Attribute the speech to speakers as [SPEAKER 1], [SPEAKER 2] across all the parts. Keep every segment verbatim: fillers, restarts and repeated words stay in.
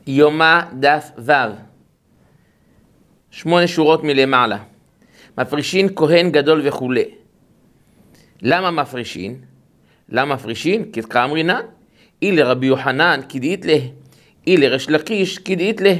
[SPEAKER 1] יומא דף ו', שמונה שורות מלמעלה. מפרישין כהן גדול וכו'. למה מפרישין? למה מפרישין? כתקאמרינן, אי לרבי יוחנן כדאית לה, אי לריש לקיש כדאית לה.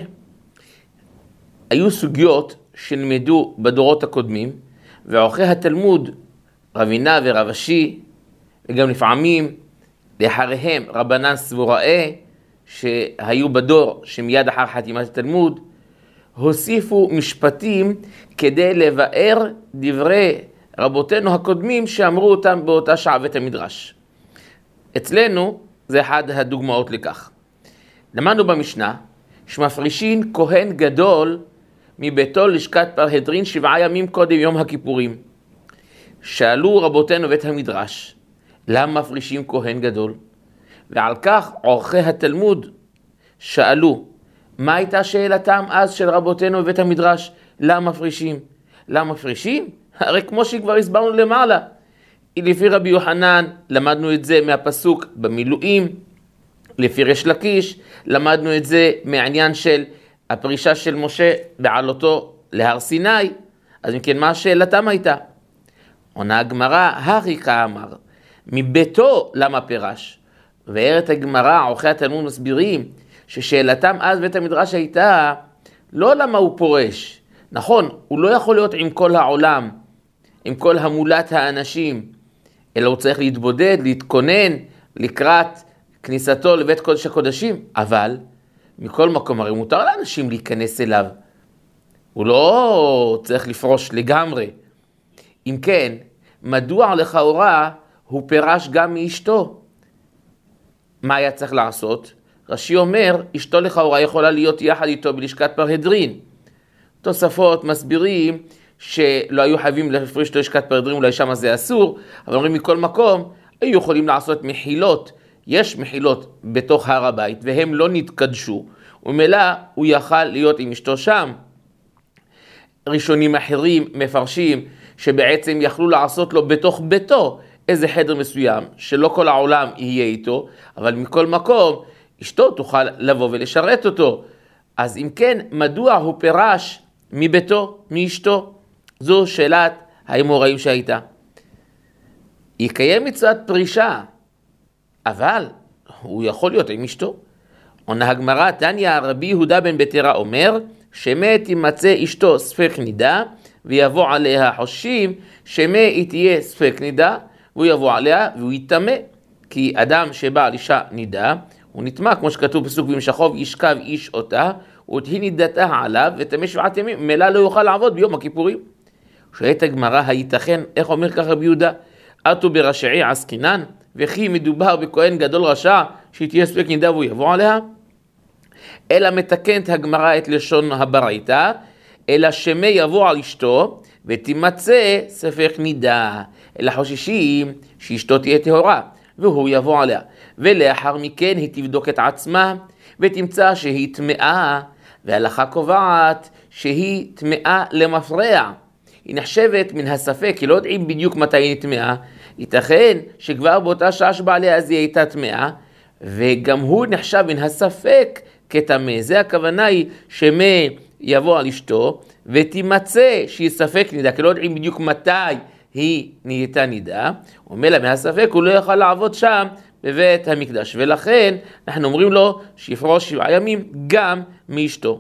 [SPEAKER 1] היו סוגיות שנלמדו בדורות הקודמים, ועורכי התלמוד, רבינה ורב אשי, וגם לפעמים לאחריהם רבנן סבוראי, שהיו בדור שמיד אחר חתימת התלמוד, הוסיפו משפטים כדי לבאר דברי רבותינו הקודמים שאמרו אותם באותה שעה בית המדרש. אצלנו זה אחד הדוגמאות לכך. למדנו במשנה שמפרישין כהן גדול מביתו לשכת פרהדרין שבעה ימים קודם יום הכיפורים. שאלו רבותינו בית המדרש, למה מפרישים כהן גדול? ועל כך עורכי התלמוד שאלו, מה הייתה שאלתם אז של רבותינו בבית המדרש? למה מפרישים? למה מפרישים? הרי כמו שכבר הסברנו למעלה, לפי רבי יוחנן למדנו את זה מהפסוק במילואים, לפי ריש לקיש למדנו את זה מהעניין של הפרישה של משה בעלותו להר סיני. אז אם כן, מה שאלתם הייתה? עונה הגמרא, הכי כאמר, מביתו למה פירש? וארת הגמרא, עורכי התלמוד מסבירים, ששאלתם אז בית המדרש הייתה, לא למה הוא פורש. נכון, הוא לא יכול להיות עם כל העולם, עם כל המולת האנשים, אלא הוא צריך להתבודד, להתכונן, לקראת כניסתו לבית קודש הקודשים. אבל מכל מקום, הרי מותר לאנשים להיכנס אליו. הוא לא צריך לפרוש לגמרי. אם כן, מדוע לכאורה הוא פירש גם מאשתו? מה היה צריך לעשות? רש"י אומר, אשתו לכאורה יכולה להיות יחד איתו בלשכת פרהדרין. תוספות מסבירים שלא היו חייבים להפריש את לשכת פרהדרין, אולי שם זה אסור, אבל אומרים מכל מקום, היו יכולים לעשות מחילות. יש מחילות בתוך הר הבית, והם לא נתקדשו, ומילא הוא יכל להיות עם אשתו שם. ראשונים אחרים מפרשים שבעצם יכלו לעשות לו בתוך ביתו איזה חדר מסוים, שלא כל העולם יהיה איתו, אבל מכל מקום אשתו תוכל לבוא ולשרת אותו. אז אם כן, מדוע הוא פירש מביתו, מאשתו? זו שאלת האמוראים שהייתה. יקיים מצוות פרישה, אבל הוא יכול להיות עם אשתו. עונה הגמרא, תניא רבי יהודה בן בתרא אומר, שמת ימצא אשתו ספק נידה, ויבוא עליה חושים, שמה היא תהיה ספק נידה, והוא יבוא עליה והוא יטמא. כי אדם שבא על אישה נידה, הוא נטמא, כמו שכתוב פסוק במשכוב, ישכב איש אותה, ותהי נידתה עליו, וטמא שבעת ימים, מלא לא יוכל לעבוד ביום הכיפורים. שואלת הגמרא, הייתכן, איך אומר כך רבי יהודה? אתו ברשעי עסקינן, וכי מדובר בכהן גדול רשע, שהיא תהיה ספק נידה והוא יבוא עליה? אלא מתקנת הגמרא את לשון הברייתא, אלא שמא יבוא על אשתו, ותימצא ספק נידה, אלא חוששים שאשתו תהיה טהורה, והוא יבוא עליה. ולאחר מכן היא תבדוק את עצמה, ותמצא שהיא טמאה, וההלכה קובעת שהיא טמאה למפרע. היא נחשבת מן הספק, כי לא יודעים בדיוק מתי היא טמאה. ייתכן שכבר באותה שעה שבעליה אז היא הייתה טמאה, וגם הוא נחשב מן הספק כטמא. זה הכוונה היא שמא יבוא על אשתו, ותימצא שהיא ספק נידה, כי לא יודעים בדיוק מתי היא נהייתה נידה, ומילא מהספק הוא לא יוכל לעבוד שם בבית המקדש, ולכן אנחנו אומרים לו שיפרוש שבעה ימים גם מאשתו.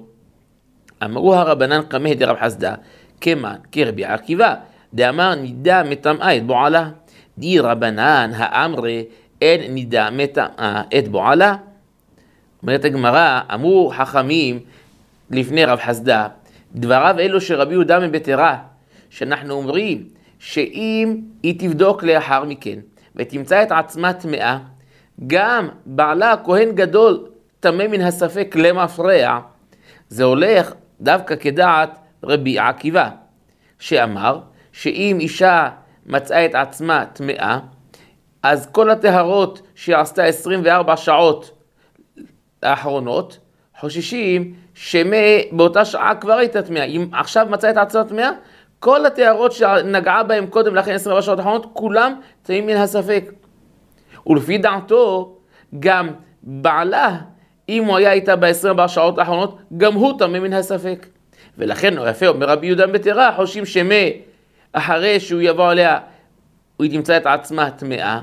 [SPEAKER 1] אמרו הרבנן קמא דרב חסדא, כמן כרבי עקיבא, דאמר נידה מטמאה את בועלה, די רבנן האמרי אין נידה מטמאה את בועלה. אומרת הגמרא, אמרו חכמים לפני רב חסדא, דבריו אלו שרבי יהודה בן בתרא, שאנחנו אומרים שאם היא תבדוק לאחר מכן ותמצא את עצמה טמאה, גם בעלה כהן גדול טמא מן הספק למפרע, זה הולך דווקא כדעת רבי עקיבא, שאמר שאם אישה מצאה את עצמה טמאה, אז כל הטהרות שהיא עשתה עשרים וארבע שעות האחרונות, חוששים שמא באותה שעה כבר הייתה טמאה. אם עכשיו מצאה את עצמה טמאה, כל הטהרות שנגעה בהם קודם לכן עשרים וארבע שעות האחרונות, כולם טמאים מן הספק. ולפי דעתו, גם בעלה אם הוא היה איתה ב-עשרים וארבע שעות האחרונות, גם הוא טמא מן הספק. ולכן הוא יפה, אומר רבי יהודה בתרה, חושבים שמה אחרי שהוא יבוא עליה, הוא תמצא את עצמה טמאה,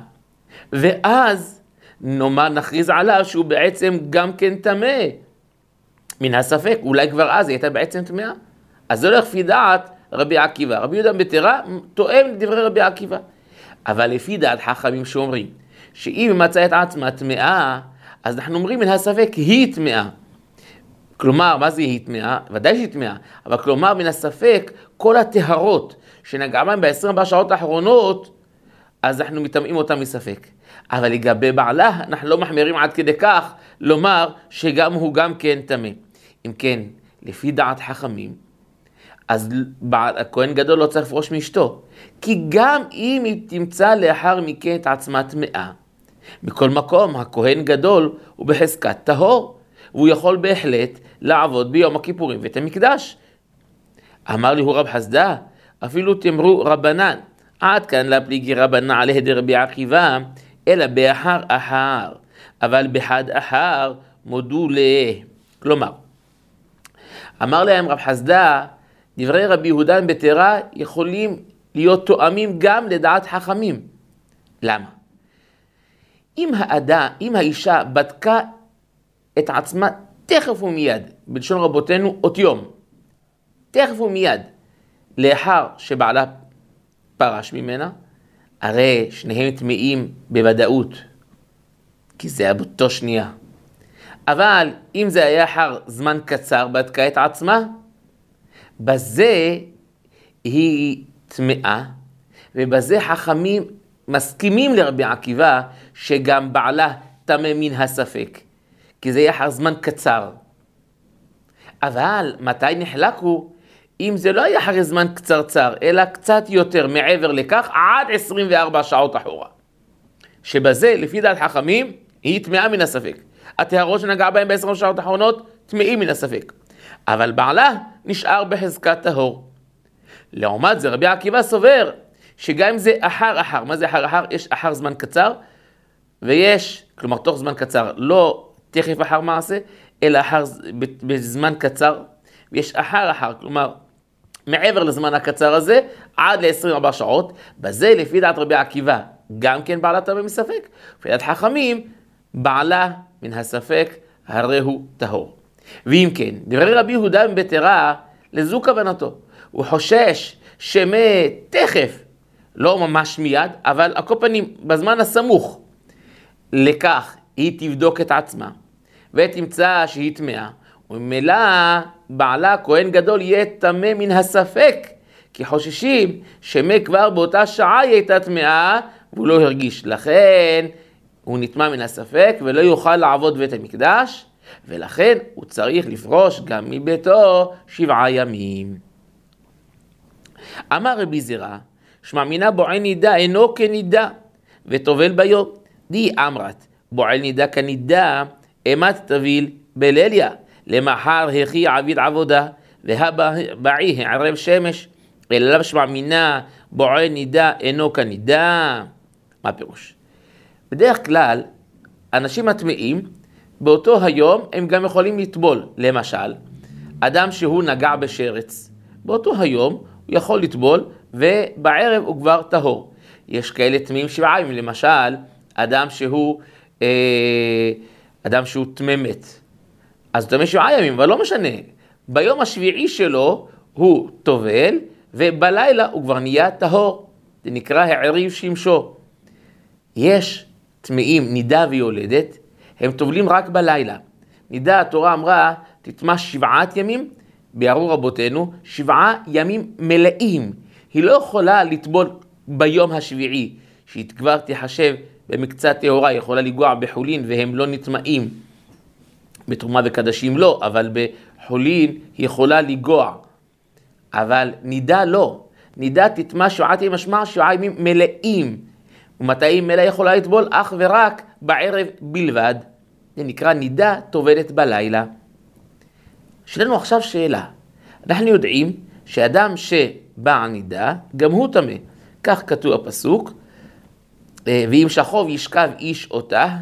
[SPEAKER 1] ואז נאמר נכריז עליו שהוא בעצם גם כן טמא מן הספק, אולי כבר אז היא הייתה בעצם טמאה. אז זה לא לפי דעת רבי עקיבא. רבי יהודה בתרה תואם לדברי רבי עקיבא. אבל לפי דעת חכמים שאומרים, שאם מצא את עצמה טמאה, אז אנחנו אומרים מן הספק היא טמאה. כלומר, מה זה היא טמאה? ודאי שהיא טמאה, אבל כלומר מן הספק, כל הטהרות שנגעה בהם ב-עשרים וארבע שעות האחרונות, אז אנחנו מטמאים אותם מספק. אבל לגבי בעלה, אנחנו לא מחמירים עד כדי כך לומר שגם הוא גם כן טמא. אם כן, לפי דעת חכמים, אז הכהן גדול לא צריך לפרוש מאשתו. כי גם אם היא תמצא לאחר מכן את עצמה טמאה, מכל מקום, הכהן גדול הוא בחזקת טהור, והוא יכול בהחלט לעבוד ביום הכיפורים ואת המקדש. אמר לי הוא רב חסדה, אפילו תאמרו רבנן, עד כאן לא פליגי רבנן על הדר רבי עקיבא, אלא באחר אחר, אבל בחד אחר מודו ל... כלומר, אמר להם רב חסדה, דברי רבי יהודה בתרה יכולים להיות תואמים גם לדעת חכמים. למה? אם האדם, אם האישה בדקה את עצמה תכף ומיד, בלשון רבותינו אות יום, תכף ומיד, לאחר שבעלה פרש ממנה, הרי שניהם טמאים בוודאות, כי זה היה באותו שנייה. אבל אם זה היה אחר זמן קצר בדקה את עצמה, בזה היא טמאה, ובזה חכמים מסכימים לרבי עקיבא שגם בעלה טמא מן הספק, כי זה יהיה אחר זמן קצר. אבל מתי נחלקו? אם זה לא היה אחרי זמן קצרצר, אלא קצת יותר מעבר לכך, עד עשרים וארבע שעות אחורה. שבזה, לפי דעת חכמים, היא טמאה מן הספק. הטהרות שנגע בהם בעשרים שעות האחרונות, טמאים מן הספק. אבל בעלה נשאר בחזקת טהור. לעומת זה, רבי עקיבא סובר, שגם אם זה אחר אחר, מה זה אחר אחר? יש אחר זמן קצר, ויש, כלומר תוך זמן קצר, לא תכף אחר מעשה, אלא אחר בזמן קצר, ויש אחר אחר, כלומר, מעבר לזמן הקצר הזה, עד ל-עשרים וארבע שעות, בזה לפי דעת רבי עקיבא, גם כן בעלה טמא מספק, לפי דעת חכמים, בעלה מן הספק, הרי הוא טהור. ואם כן, דברי רבי יהודה בתרה, לזו כוונתו, הוא חושש שמתכף, לא ממש מיד, אבל על כל פנים, בזמן הסמוך, לכך היא תבדוק את עצמה, ותמצא שהיא טמאה, וממילא בעלה כהן גדול יהיה טמא מן הספק, כי חוששים שמא כבר באותה שעה היא הייתה טמאה, והוא לא הרגיש. לכן הוא נטמא מן הספק ולא יוכל לעבוד בית המקדש, ולכן הוא צריך לפרוש גם מביתו שבעה ימים. אמר רבי זירא, שמאמינה בועל נידה אינו כנידה, וטובל ביום. די אמרת, בועל נידה כנידה, אמת תביל בליליה, למחר הכי עביד עבודה, והבעי הערב שמש, אלא לאו שמאמינה בועל נידה אינו כנידה. מה פירוש? בדרך כלל, אנשים הטמאים, באותו היום הם גם יכולים לטבול. למשל, אדם שהוא נגע בשרץ, באותו היום הוא יכול לטבול, ובערב הוא כבר טהור. יש כאלה טמאים שבעה ימים, למשל, אדם שהוא, אה, אדם שהוא טמא מת. אז הוא טמא שבעה ימים, אבל לא משנה. ביום השביעי שלו הוא טובל, ובלילה הוא כבר נהיה טהור. זה נקרא העריב שמשו. יש טמאים נידה ויולדת, הם טובלים רק בלילה. נידה, התורה אמרה, תטמא שבעת ימים, ביארו רבותינו, שבעה ימים מלאים. היא לא יכולה לטבול ביום השביעי, שהיא כבר תחשב במקצת טהורה, יכולה לגוע בחולין והם לא נטמאים. בתרומה וקדשים לא, אבל בחולין היא יכולה לגוע. אבל נידה לא. נידה תטמא שבעת ימים, משמע שבעה ימים מלאים. ומתי מלאה יכולה לטבול? אך ורק בערב בלבד. זה נקרא נידה טובלת בלילה. שלנו עכשיו שאלה. אנחנו יודעים שאדם שבא נידה, גם הוא טמא. כך כתוב הפסוק, ואם שכוב ישכב איש אותה,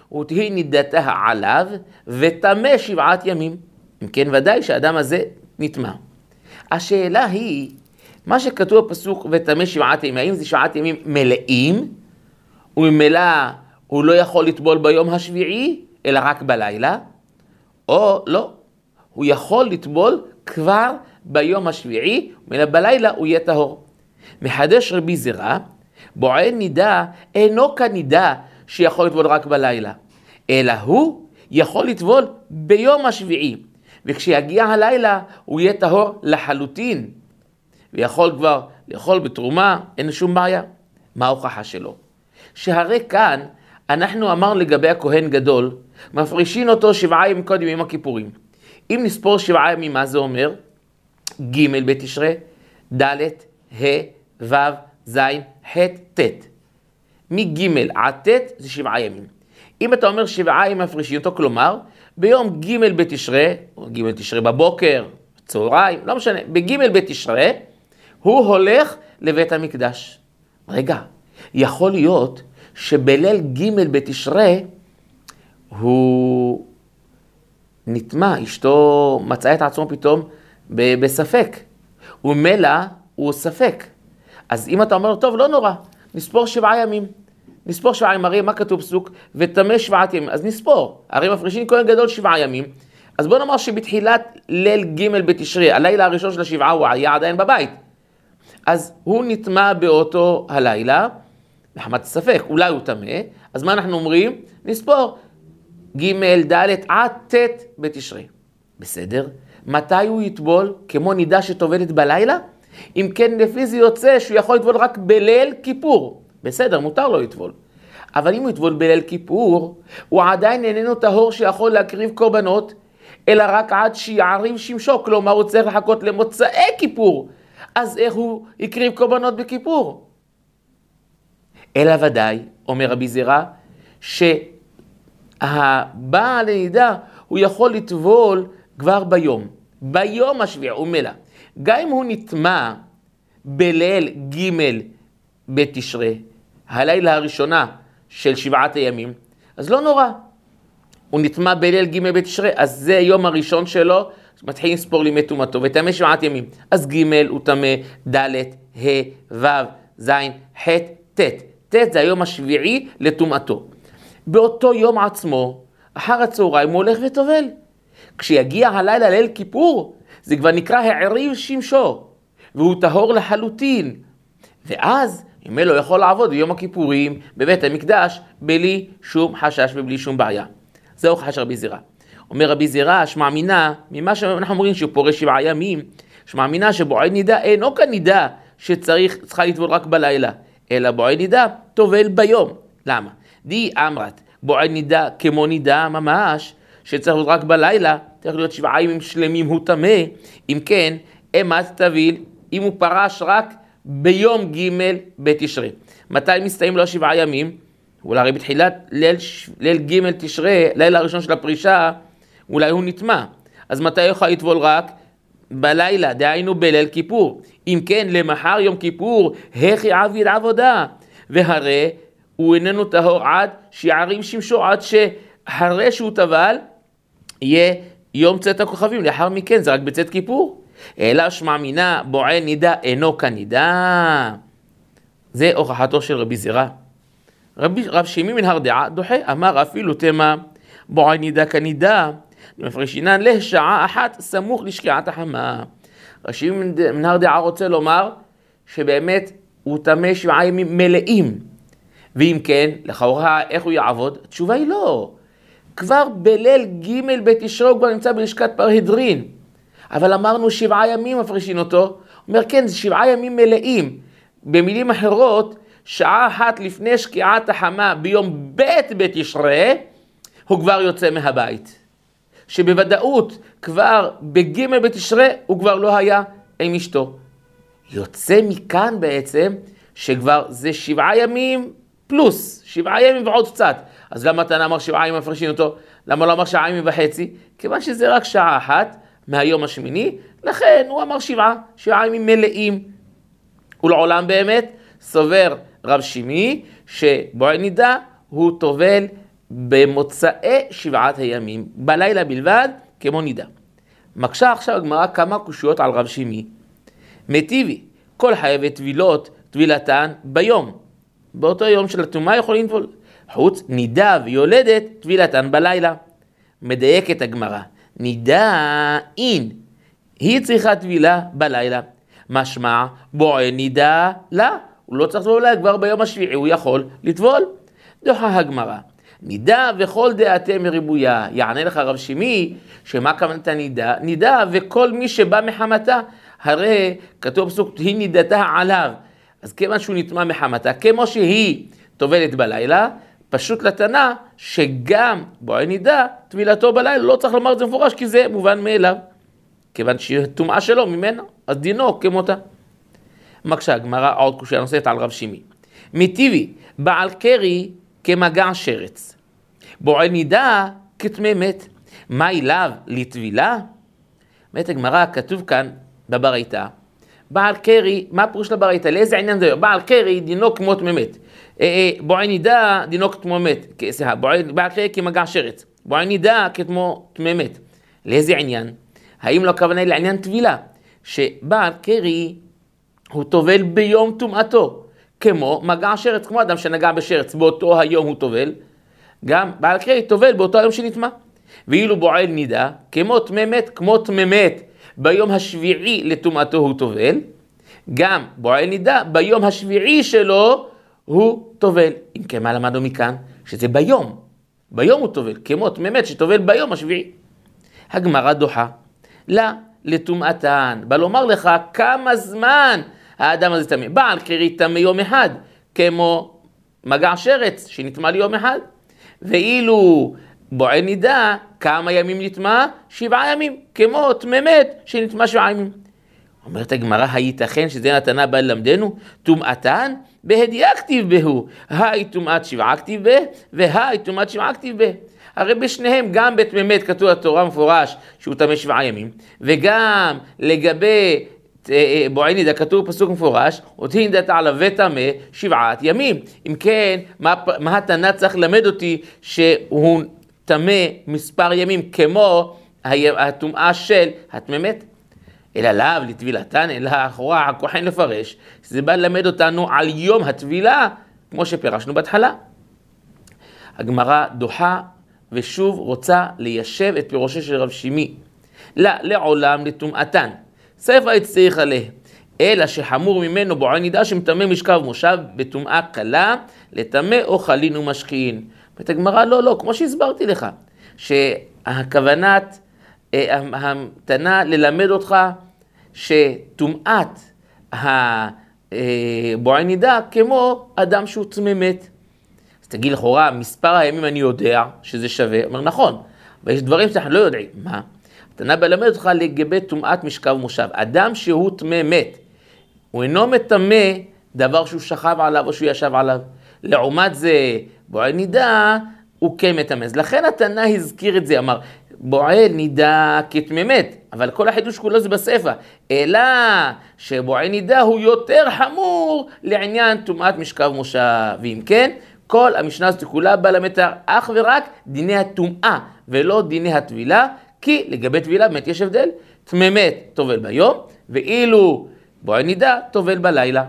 [SPEAKER 1] ותהי נידתה עליו, וטמא שבעת ימים. אם כן, ודאי שהאדם הזה נטמא. השאלה היא, מה שכתוב בפסוק וטמא שבעת ימים, האם זה שבעת ימים מלאים, וממילא הוא לא יכול לטבול ביום השביעי, אלא רק בלילה, או לא, הוא יכול לטבול כבר ביום השביעי, וממילא בלילה הוא יהיה טהור. מחדש רבי זירא, בועל נידה אינו כנידה שיכול לטבול רק בלילה, אלא הוא יכול לטבול ביום השביעי, וכשיגיע הלילה הוא יהיה טהור לחלוטין, ויכול כבר לאכול בתרומה, אין שום בעיה. מה ההוכחה שלו? שהרי כאן אנחנו אמרנו לגבי הכהן גדול, מפרישין אותו שבעה ימים קודם יום הכיפורים. אם נספור שבעה ימים, מה זה אומר? ג' בתשרי, ד', ה', ו', ז', ח', ט'. מג' עד ט' זה שבעה ימים. אם אתה אומר שבעה ימים מפרישין אותו, כלומר, ביום ג' בתשרי, או ג' בתשרי בבוקר, צהריים, לא משנה, בג' בתשרי, הוא הולך לבית המקדש. רגע, יכול להיות שבליל ג' בתשרי הוא נטמא, אשתו מצאה את עצמו פתאום בספק, וממילא הוא ספק. אז אם אתה אומר, טוב, לא נורא, נספור שבעה ימים. נספור שבעה ימים, הרי מה כתוב פסוק? וטמא שבעת ימים, אז נספור. הרי מפרישין כהן גדול שבעה ימים. אז בוא נאמר שבתחילת ליל ג' בתשרי, הלילה הראשון של השבעה הוא היה עדיין בבית. אז הוא נטמא באותו הלילה, מחמת ספק, אולי הוא טמא, אז מה אנחנו אומרים? נספור ג' ד' עד ט' בתשרי. בסדר? מתי הוא יטבול? כמו נידה שטובלת בלילה? אם כן, לפי זה יוצא שהוא יכול לטבול רק בליל כיפור. בסדר, מותר לו לטבול. אבל אם הוא יטבול בליל כיפור, הוא עדיין איננו טהור שיכול להקריב קורבנות, אלא רק עד שיעריב שמשו, כלומר הוא צריך לחכות למוצאי כיפור. אז איך הוא יקריב קורבנות בכיפור? אלא ודאי, אומר רבי זירא, שהבעל הנידה הוא יכול לטבול כבר ביום, ביום השביעי, ומילא. גם אם הוא נטמא בליל ג' בתשרי, הלילה הראשונה של שבעת הימים, אז לא נורא. הוא נטמא בליל ג' בתשרי, אז זה היום הראשון שלו, מתחילים לספור לימי טומאתו, וטמא שבעת ימים. אז ג' הוא טמא, ד', ה', ו', ז', ח', ט'. ט' זה היום השביעי לטומאתו. באותו יום עצמו, אחר הצהריים הוא הולך וטובל. כשיגיע הלילה ליל כיפור, זה כבר נקרא העריב שמשו, והוא טהור לחלוטין. ואז, אם לא יכול לעבוד ביום הכיפורים בבית המקדש, בלי שום חשש ובלי שום בעיה. זהו חשש רבי זירא. אומר רבי זירא, שמאמינה, ממה שאנחנו אומרים שהוא פורש שבעה ימים, שמאמינה שבועל נידה אינו כנידה שצריך, צריכה לטבול רק בלילה, אלא בועל נידה טובל ביום. למה? די אמרת, בועל נידה כמו נידה ממש, שצריך להיות רק בלילה, צריך להיות שבעה ימים שלמים הוא טמא. אם כן, אמת תביל, אם הוא פרש רק ביום ג' בתשרי. מתי מסתיים לו שבעה ימים? אולי הרי בתחילת ליל, ליל ג' תשרי, ליל הראשון של הפרישה, אולי הוא נטמא. אז מתי יוכל לטבול רק? בלילה, דהיינו בליל כיפור. אם כן, למחר יום כיפור, הכי עביד עבודה. והרי הוא איננו טהור עד שיערים שמשו, עד שהרי שהוא טבל, יהיה יום צאת הכוכבים. לאחר מכן, זה רק בצאת כיפור. אלא שמאמינה, בועל נידה אינו כנידה. זה הוכחתו של רבי זירא. רבי, רב שמעי מן הר דעה דוחה, אמר אפילו תמה, בועל נידה כנידה, מפרישינן לשעה אחת סמוך לשקיעת החמה. רב שמעי מן הר דעה רוצה לומר שבאמת הוא טמא שבעה ימים מלאים. ואם כן, לכאורה איך הוא יעבוד? התשובה היא לא. כבר בליל ג' בתשרי הוא כבר נמצא בלשכת פרהדרין. אבל אמרנו שבעה ימים מפרישין אותו. הוא אומר כן, זה שבעה ימים מלאים. במילים אחרות, שעה אחת לפני שקיעת החמה ביום ב' בתשרי, הוא כבר יוצא מהבית. שבוודאות כבר בג' בתשרי הוא כבר לא היה עם אשתו. יוצא מכאן בעצם שכבר זה שבעה ימים פלוס, שבעה ימים ועוד קצת. אז למה אתה אמר שבעה ימים מפרישין אותו? למה לא אמר שעה ימים וחצי? כיוון שזה רק שעה אחת מהיום השמיני, לכן הוא אמר שבעה, שבעה ימים מלאים. ולעולם באמת סובר רב שמעי שבועל נידה הוא טובל במוצאי שבעת הימים, בלילה בלבד, כמו נידה. מקשה עכשיו הגמרא כמה קושיות על רב שימי. מטיבי, כל חייבי טבילות, טבילתן ביום. באותו יום של הטומאה יכולים לטבול. חוץ נידה ויולדת, טבילתן בלילה. מדייקת הגמרא. נידה אין, היא צריכה טבילה בלילה. משמע, בועל נידה, לא. הוא לא צריך לטבול כבר ביום השביעי, הוא יכול לטבול. דוחה הגמרא. נידה וכל דעתם מריבויה. יענה לך רב שימי, שמה כוונת נידה? נידה וכל מי שבא מחמתה. הרי כתוב בפסוק, היא נידתה עליו. אז כיוון שהוא נטמא מחמתה, כמו שהיא טובלת בלילה, פשוט לתנה שגם בועל נידה, טבילתו בלילה, לא צריך לומר את זה מפורש, כי זה מובן מאליו. כיוון שהיא טומאה שלו ממנו, אז דינו כמותה. מקשה הגמרא עוד קושיה נוספת על רב שימי. מטיבי, בעל קרי כמגע שרץ. בועל נידה כטמא מת. מה אליו לטבילה? באמת הגמרא כתוב כאן בברייתא. בעל קרי, מה פירוש לברייתא? לאיזה עניין זה? בעל קרי דינו כמו טמא מת. בועל נידה דינו כמו מת. בעל קרי כמגע שרץ. בועל נידה כמו טמא מת. לאיזה עניין? האם לא הכוונה לעניין טבילה? שבעל קרי הוא טובל ביום טומאתו. כמו מגע שרץ, כמו אדם שנגע בשרץ, באותו היום הוא טובל, גם בעל קרי טובל באותו היום שנטמא. ואילו בועל נידה, כמו טמא מת, כמו טמא מת, ביום השביעי לטומאתו הוא טובל, גם בועל נידה, ביום השביעי שלו הוא טובל. אם כן, מה למדנו מכאן? שזה ביום, ביום הוא טובל, כמו טמא מת שטובל ביום השביעי. הגמרא דוחה, לא, לטומאתן, בא לומר לך כמה זמן האדם הזה טמא. בעל קרי טמא יום אחד, כמו מגע שרץ שנטמא ליום אחד. ואילו בועל נידה, כמה ימים נטמא? שבעה ימים, כמו טמא מת שנטמא שבעה ימים. אומרת הגמרא, הייתכן שזה נתנה בא ללמדנו? טומאתן בהדיעה כתיב בהו, היי טומאת שבעה כתיב בה, והי טומאת שבעה כתיב בה. הרי בשניהם, גם בטמא מת כתוב התורה מפורש שהוא טמא שבעה ימים, וגם לגבי בועל נידה כתוב פסוק מפורש, אותי נידתה עליו וטמא שבעת ימים. אם כן, מה, מה התנא צריך ללמד אותי שהוא טמא מספר ימים כמו הטומאה של הטמא מת? אלא לאו לטבילתן, אלא אחורה הכוחן לפרש, זה בא ללמד אותנו על יום הטבילה, כמו שפירשנו בהתחלה. הגמרא דוחה ושוב רוצה ליישב את פירושו של רב שימי. לא, לעולם לטומאתן. ספר הצריך עליה, אלא שחמור ממנו בועל נידה שמטמא משכב מושב בטומאה קלה, לטמא אוכלין ומשכין. ואת הגמרא לא, לא, כמו שהסברתי לך, שהכוונת, המתנה ללמד אותך שטומאת הבועל נידה כמו אדם שהוא טמא מת. אז תגיד לכאורה, מספר הימים אני יודע שזה שווה, אומר נכון, אבל יש דברים שאנחנו לא יודעים. מה? התנא בא ללמד אותך לגבי טומאת משכב מושב. אדם שהוא טמא מת, הוא אינו מטמא דבר שהוא שכב עליו או שהוא ישב עליו. לעומת זה, בועל נידה הוא כן מטמא. לכן התנא הזכיר את זה, אמר, בועל נידה כטמא מת, אבל כל החידוש כולו זה בספר. אלא שבועל נידה הוא יותר חמור לעניין טומאת משכב מושב. ואם כן, כל המשנה הזאת כולה בא ללמד אך ורק דיני הטומאה ולא דיני הטבילה, כי לגבי טבילה באמת יש הבדל. טמא מת טובל ביום, ואילו בועל נידה טובל בלילה.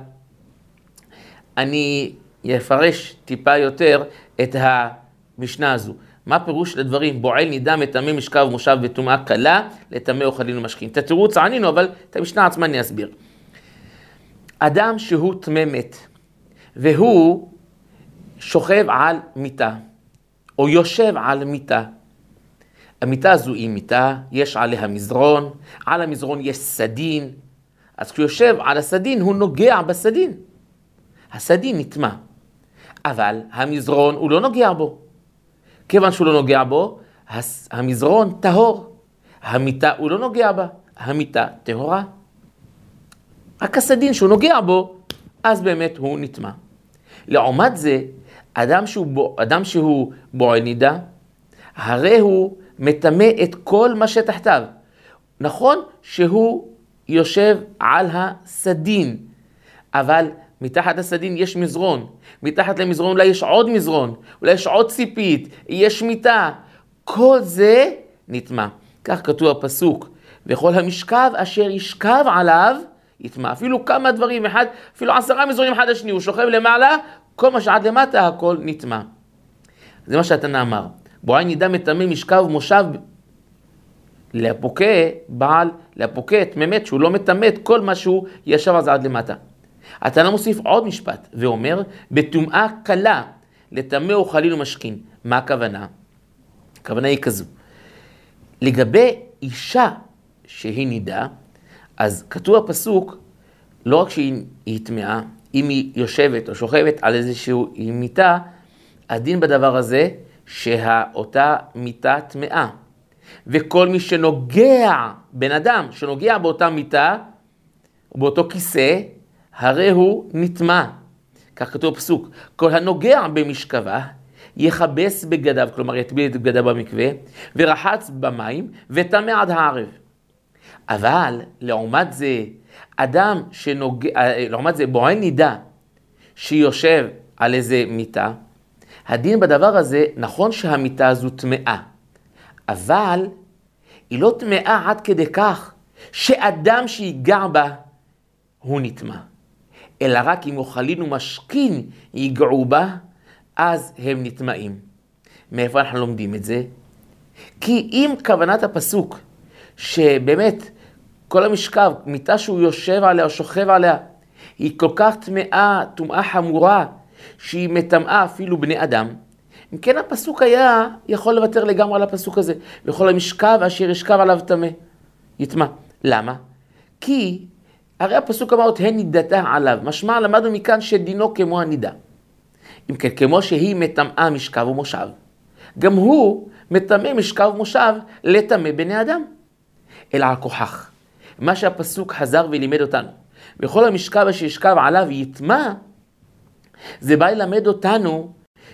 [SPEAKER 1] אני אפרש טיפה יותר את המשנה הזו. מה פירוש לדברים? בועל נידה מטמא משכב מושב בטומאה קלה, לטמא אוכלין ומשכין. את התירוץ ענינו, אבל את המשנה עצמה אני אסביר. אדם שהוא טמא מת, והוא שוכב על מיטה, או יושב על מיטה. המיטה הזו היא מיטה, יש עליה מזרון, על המזרון יש סדין, אז כשהוא יושב על הסדין הוא נוגע בסדין. הסדין נטמא, אבל המזרון הוא לא נוגע בו. כיוון שהוא לא נוגע בו, המזרון טהור. המיטה הוא לא נוגע בה, המיטה טהורה. רק הסדין שהוא נוגע בו, אז באמת הוא נטמא. לעומת זה, אדם שהוא, אדם שהוא בועל נידה, הרי הוא מטמא את כל מה שתחתיו. נכון שהוא יושב על הסדין, אבל מתחת הסדין יש מזרון, מתחת למזרון אולי יש עוד מזרון, אולי יש עוד ציפית, יש מיטה, כל זה נטמע. כך כתוב הפסוק, וכל המשכב אשר ישכב עליו יטמע. אפילו כמה דברים, אחד, אפילו עשרה מזרונים אחד השני, הוא שוכב למעלה, כל מה שעד למטה הכל נטמע. זה מה שהתנא אמר. בועי נידה מטמא משכב מושב להפוקה בעל, להפוקה תממת, שהוא לא מטמא את כל מה שהוא ישב אז עד למטה. התנא מוסיף עוד משפט ואומר, בטומאה קלה לטמא או חליל ומשכין. מה הכוונה? הכוונה היא כזו. לגבי אישה שהיא נידה, אז כתוב הפסוק, לא רק שהיא טמאה, אם היא יושבת או שוכבת על איזשהו מיטה, הדין בדבר הזה שאותה מיטה טמאה. וכל מי שנוגע, בן אדם שנוגע באותה מיטה, באותו כיסא, הרי הוא נטמא. כך כתוב הפסוק, כל הנוגע במשכבה, יכבס בגדיו, כלומר יטביל את בגדיו במקווה, ורחץ במים, וטמא עד הערב. אבל לעומת זה, אדם שנוגע, לעומת זה בועי נידה, שיושב על איזה מיטה, הדין בדבר הזה, נכון שהמיטה הזו טמאה, אבל היא לא טמאה עד כדי כך, שאדם שיגע בה, הוא נטמא. אלא רק אם אוכלין ומשכין ייגעו בה, אז הם נטמאים. מאיפה אנחנו לומדים את זה? כי אם כוונת הפסוק, שבאמת כל המשכב, מיטה שהוא יושב עליה או שוכב עליה, היא כל כך טמאה, טומאה חמורה, שהיא מטמאה אפילו בני אדם, אם כן הפסוק היה יכול לוותר לגמרי על הפסוק הזה, וכל המשכב אשר ישכב עליו טמא, יטמא. למה? כי הרי הפסוק אמר, הן נידתה עליו, משמע למדנו מכאן שדינו כמו הנידה. אם כן, כמו שהיא מטמאה משכב ומושב, גם הוא מטמא משכב ומושב לטמא בני אדם. אלא על כוחך. מה שהפסוק חזר ולימד אותנו, וכל המשכב אשר ישכב עליו יטמא, זה בא ללמד אותנו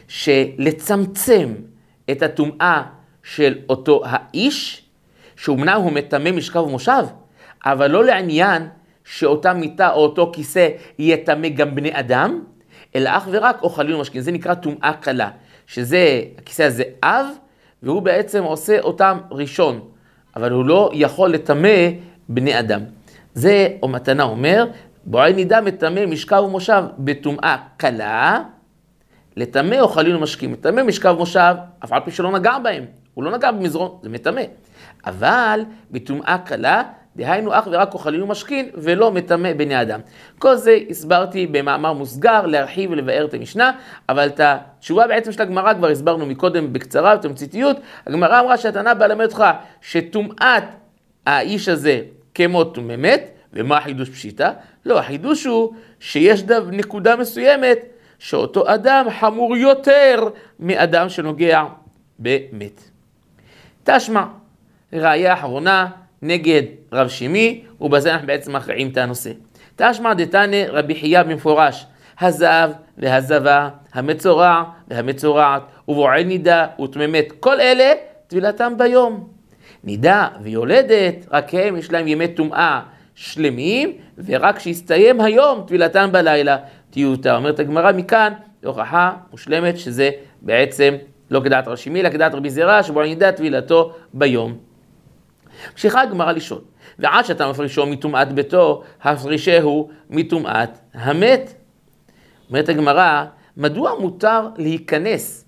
[SPEAKER 1] שלצמצם את הטומאה של אותו האיש, שאומנם הוא מטמא משכב ומושב, אבל לא לעניין שאותה מיטה או אותו כיסא יטמא גם בני אדם, אלא אך ורק אוכלים ומשכין. זה נקרא טומאה קלה, שזה, הכיסא הזה אב, והוא בעצם עושה אותם ראשון, אבל הוא לא יכול לטמא בני אדם. זה המתנה אומר, בועי נידה מטמא משכב ומושב בטומאה קלה, לטמא אוכלים ומשכין. מטמא משכב ומושב, אף על פי שלא נגע בהם, הוא לא נגע במזרון, זה מטמא. אבל בטומאה קלה, דהיינו אך ורק אוכלים ומשכין, ולא מטמא בני אדם. כל זה הסברתי במאמר מוסגר, להרחיב ולבאר את המשנה, אבל את התשובה בעצם של הגמרא כבר הסברנו מקודם בקצרה, בתמציתיות. הגמרא אמרה שהתנא בא ללמד אותך שטומאת האיש הזה כמו טומאת, ומה החידוש פשיטה? לא, החידוש הוא שיש דו נקודה מסוימת, שאותו אדם חמור יותר מאדם שנוגע במת. תשמע, ראיה אחרונה, נגד רב שמי, ובזה אנחנו בעצם מכריעים את הנושא. תשמע דתנא רבי חייא במפורש, הזהב והזבה, המצורע והמצורעת, ובועי נידה וטמאת, כל אלה טבילתם ביום. נידה ויולדת, רק הם יש להם ימי טומאה שלמים, ורק שיסתיים היום טבילתם בלילה תיותה. אומרת הגמרא מכאן, הוכחה מושלמת שזה בעצם לא כדעת רב שמי, אלא כדעת רבי זירא, שבועי נידה טבילתו ביום. ממשיכה הגמרא לשאול, ועד שאתה מפרישו מטומאת ביתו, הפרישהו מטומאת המת. אומרת הגמרא, מדוע מותר להיכנס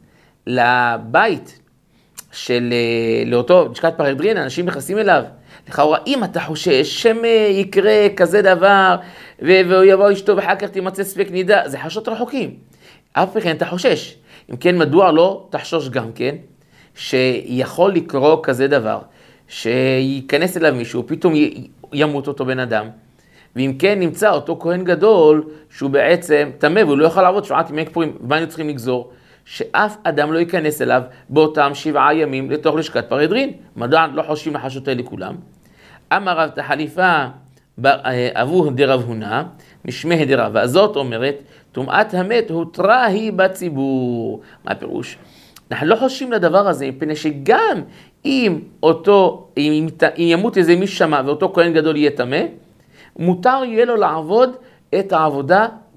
[SPEAKER 1] לבית של לאותו לשכת פרדרין, אנשים נכנסים אליו? לכאורה, אם אתה חושש שמא יקרה כזה דבר, והוא יבוא אשתו ואחר כך תימצא ספק נידה, זה חששות רחוקים. אף אחד אתה חושש. אם כן, מדוע לא תחשוש גם כן, שיכול לקרות כזה דבר? שייכנס אליו מישהו, פתאום ימות אותו בן אדם, ואם כן נמצא אותו כהן גדול, שהוא בעצם טמא, והוא לא יכול לעבוד שבעת ימי כיפורים, ומה היינו צריכים לגזור? שאף אדם לא ייכנס אליו באותם שבעה ימים לתוך לשכת פרדרין. מדוע לא חושבים לחשות האלה כולם? אמר רב תחליפה אבו דרב הונא, משמי דרב, והזאת אומרת, טומאת המת הותרה היא בציבור. מה הפירוש? אנחנו לא חושבים לדבר הזה, מפני שגם אם אותו, אם, אם ימות איזה מישהו שמה ואותו כהן גדול יהיה טמא, מותר יהיה לו לעבוד את העבודה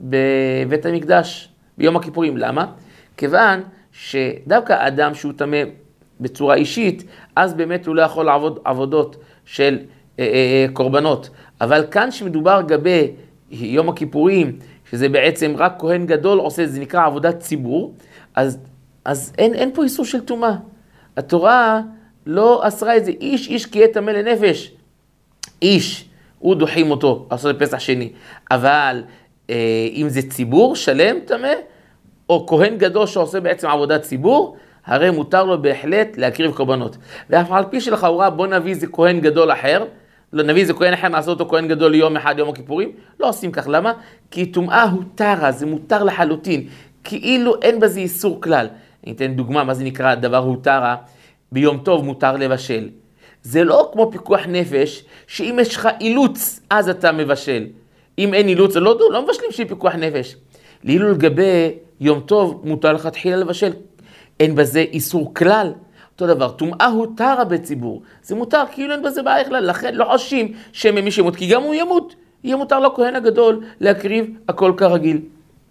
[SPEAKER 1] בבית המקדש, ביום הכיפורים. למה? כיוון שדווקא אדם שהוא טמא בצורה אישית, אז באמת הוא לא יכול לעבוד עבודות של אה, אה, קורבנות. אבל כאן שמדובר גבי יום הכיפורים, שזה בעצם רק כהן גדול עושה, זה נקרא עבודת ציבור, אז, אז אין, אין פה איסור של טומאה. התורה לא אסרה את זה, איש איש כי יהיה טמא לנפש. איש, הוא דוחים אותו, לעשות פסח שני. אבל אה, אם זה ציבור שלם טמא, או כהן גדול שעושה בעצם עבודת ציבור, הרי מותר לו בהחלט להקריב קורבנות. ואף על פי שלכאורה בוא נביא איזה כהן גדול אחר, לא נביא איזה כהן אחר, נעשה אותו כהן גדול ליום אחד, יום הכיפורים, לא עושים כך. למה? כי טומאה הותרה, זה מותר לחלוטין, כאילו אין בזה איסור כלל. אני אתן דוגמה, מה זה נקרא דבר הותרה? ביום טוב מותר לבשל. זה לא כמו פיקוח נפש, שאם יש לך אילוץ, אז אתה מבשל. אם אין אילוץ, לא, לא מבשלים שהיא פיקוח נפש. לאילו לגבי יום טוב, מותר לך תחילה לבשל. אין בזה איסור כלל. אותו דבר, טומאה הותרה בציבור. זה מותר, כאילו אין בזה בעיה כלל. לכן לא חושבים שממי שמות, כי גם הוא ימות. יהיה מותר לכהן הגדול להקריב הכל כרגיל.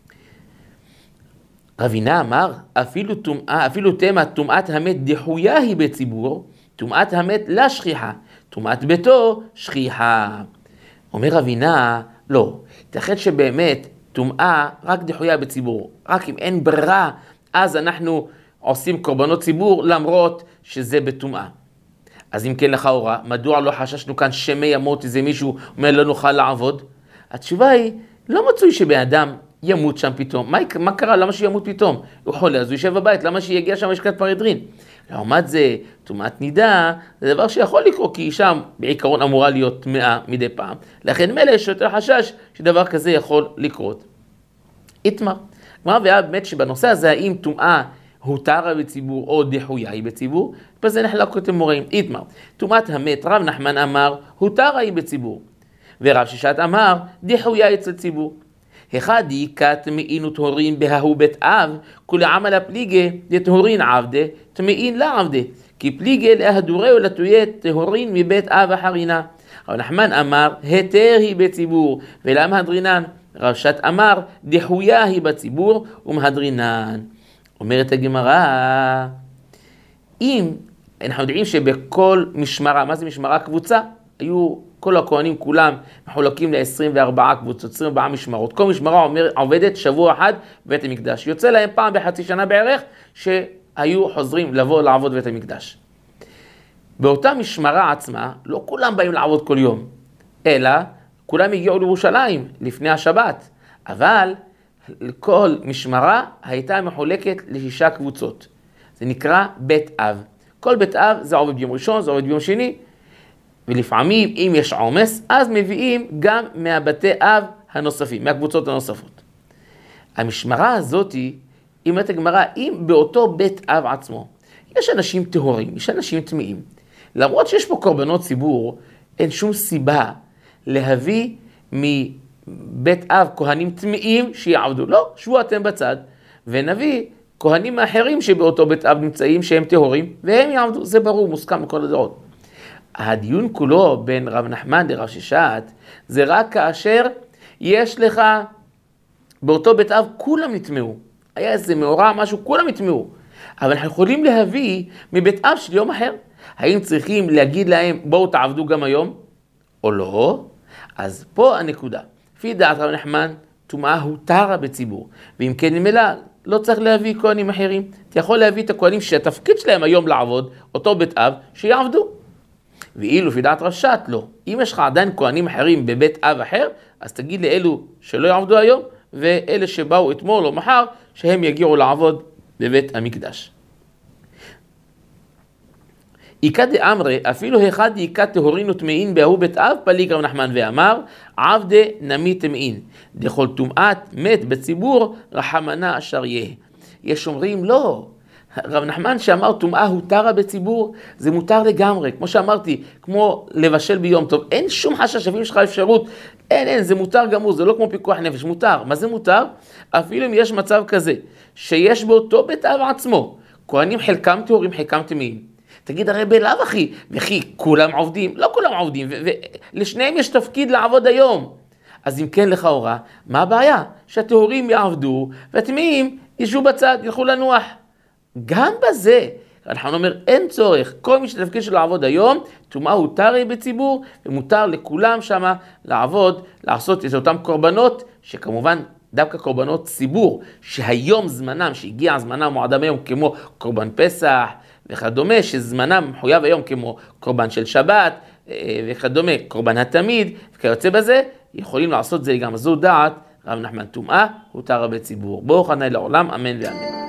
[SPEAKER 1] רבינה אמר, אפילו טומאה, אפילו תמה, טומאת המת דחויה היא בציבור, טומאת המת לה שכיחה, טומאת ביתו שכיחה. אומר רבינה, לא, תחד שבאמת טומאה רק דחויה בציבור, רק אם אין ברירה, אז אנחנו עושים קורבנות ציבור, למרות שזה בטומאה. אז אם כן לכאורה, מדוע לא חששנו כאן שמא ימות איזה מישהו אומר לא נוכל לעבוד? התשובה היא, לא מצוי שבאדם ימות שם פתאום. מה, מה קרה? למה שימות פתאום? הוא חולה, אז הוא יושב בבית, למה שיגיע שם לשכת פרדרין? לעומת זה, טומאת נידה, זה דבר שיכול לקרות, כי שם בעיקרון אמורה להיות טמאה מדי פעם. לכן מלא יש יותר חשש שדבר כזה יכול לקרות. איתמר. כלומר, והיה באמת שבנושא הזה, האם טומאה הותרה בציבור או דחויה היא בציבור, בזה נחלק אותם מוראים. איתמר. טומאת המת, רב נחמן אמר, הותרה היא בציבור. ורב ששת אמר, דחויה אצל ציבור. אחד יקה טמאין וטהורין בהוא בית אב, כולי עמל הפליגה דטהורין עבדה, טמאין לא עבדה, כי פליגה להדורי ולטויה טהורין מבית אב אחרינה. רב נחמן אמר, היתר היא בציבור, ולמה הדרינן? רב שת אמר, דחויה היא בציבור ומהדרינן. אומרת הגמרא, אם אנחנו יודעים שבכל משמרה, מה זה משמרה? קבוצה, היו כל הכהנים כולם מחולקים ל-עשרים וארבע קבוצות, עשרים וארבע משמרות. כל משמרה עובדת שבוע אחד בבית המקדש. יוצא להם פעם בחצי שנה בערך שהיו חוזרים לבוא לעבוד בבית המקדש. באותה משמרה עצמה, לא כולם באים לעבוד כל יום, אלא כולם הגיעו לירושלים לפני השבת. אבל כל משמרה הייתה מחולקת לשישה קבוצות. זה נקרא בית אב. כל בית אב זה עובד ביום ראשון, זה עובד ביום שני, ולפעמים אם יש עומס, אז מביאים גם מהבתי אב הנוספים, מהקבוצות הנוספות. המשמרה הזאת, אם את הגמרא, אם באותו בית אב עצמו, יש אנשים טהורים, יש אנשים טמאים, למרות שיש פה קורבנות ציבור, אין שום סיבה להביא מבית אב כהנים טמאים שיעבדו. לא, שבו אתם בצד, ונביא כהנים האחרים שבאותו בית אב נמצאים שהם טהורים, והם יעבדו. זה ברור, מוסכם מכל הדעות. הדיון כולו בין רב נחמן לרב ששת, זה רק כאשר יש לך באותו בית אב כולם נטמאו. היה איזה מאורע, משהו, כולם נטמאו. אבל אנחנו יכולים להביא מבית אב של יום אחר. האם צריכים להגיד להם, בואו תעבדו גם היום, או לא? אז פה הנקודה. לפי דעת רב נחמן, טומאה הותרה בציבור. ואם כן ממילא, לא צריך להביא כהנים אחרים. אתה יכול להביא את הכהנים שהתפקיד שלהם היום לעבוד, אותו בית אב, שיעבדו. ואילו לפי דעת רב שת, לא. אם יש לך עדיין כהנים אחרים בבית אב אחר, אז תגיד לאלו שלא יעבדו היום, ואלה שבאו אתמול או מחר, שהם יגיעו לעבוד בבית המקדש. איקא דאמרי, אפילו אחד איקא טהורין וטמאין בהוא בית אב, פליג רב נחמן ואמר, עבדה נמי טמאין, דכל טומאת מת בציבור, רחמנה אשר יהיה. יש אומרים, לא. רב נחמן שאמר טומאה הותרה בציבור, זה מותר לגמרי, כמו שאמרתי, כמו לבשל ביום טוב, אין שום חשש, אפילו יש לך אפשרות, אין, אין, זה מותר גמור, זה לא כמו פיקוח נפש, מותר. מה זה מותר? אפילו אם יש מצב כזה, שיש באותו בית אב עצמו, כהנים חלקם טהורים, חלקם טמאים. תגיד, הרי בלאו אחי, וכי כולם עובדים? לא כולם עובדים, ולשניהם יש תפקיד לעבוד היום. אז אם כן לכאורה, מה הבעיה? שהטהורים יעבדו והטמאים ישבו בצד, ילכו לנוח. גם בזה, אנחנו אומר, אין צורך, כל מי שתפקיד שלו לעבוד היום, טומאה הותר בציבור, ומותר לכולם שם לעבוד, לעשות את אותם קורבנות, שכמובן דווקא קורבנות ציבור, שהיום זמנם, שהגיע זמנם מועדם היום, כמו קורבן פסח וכדומה, שזמנם מחויב היום כמו קורבן של שבת וכדומה, קורבן התמיד, וכיוצא בזה, יכולים לעשות זה גם זו דעת, רב נחמן, טומאה הותר בציבור. ברוך ה' לעולם, אמן ואמן.